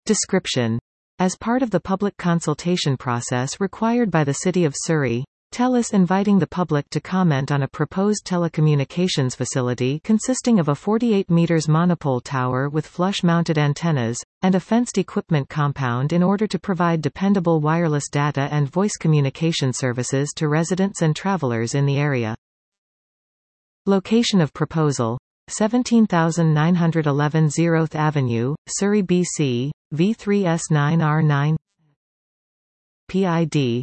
Description. As part of the public consultation process required by the City of Surrey, TELUS inviting the public to comment on a proposed telecommunications facility consisting of a 48 meters monopole tower with flush-mounted antennas, and a fenced equipment compound in order to provide dependable wireless data and voice communication services to residents and travelers in the area. Location of proposal: 17911 Zeroth Avenue, Surrey, BC, V3S9R9. PID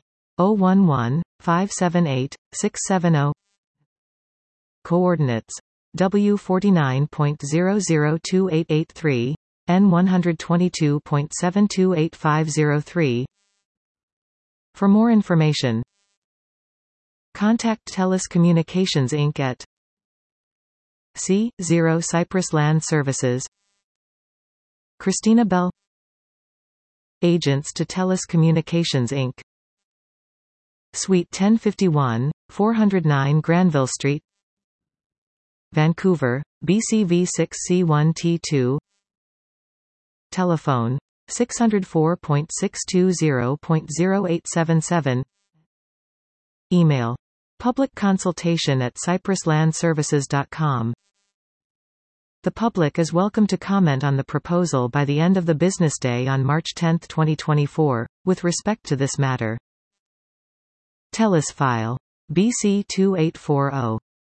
011-578-670. Coordinates: W49.002883, N122.728503. For more information, contact TELUS Communications Inc. at C0 Cyprus Land Services. Christina Bell. Agents to TELUS Communications Inc. Suite 1051, 409 Granville Street, Vancouver, BC V6C1T2. Telephone: 604.620.0877. Email: publicconsultation@cypruslandservices.com. The public is welcome to comment on the proposal by the end of the business day on March 10, 2024, with respect to this matter. TELUS File BC 2840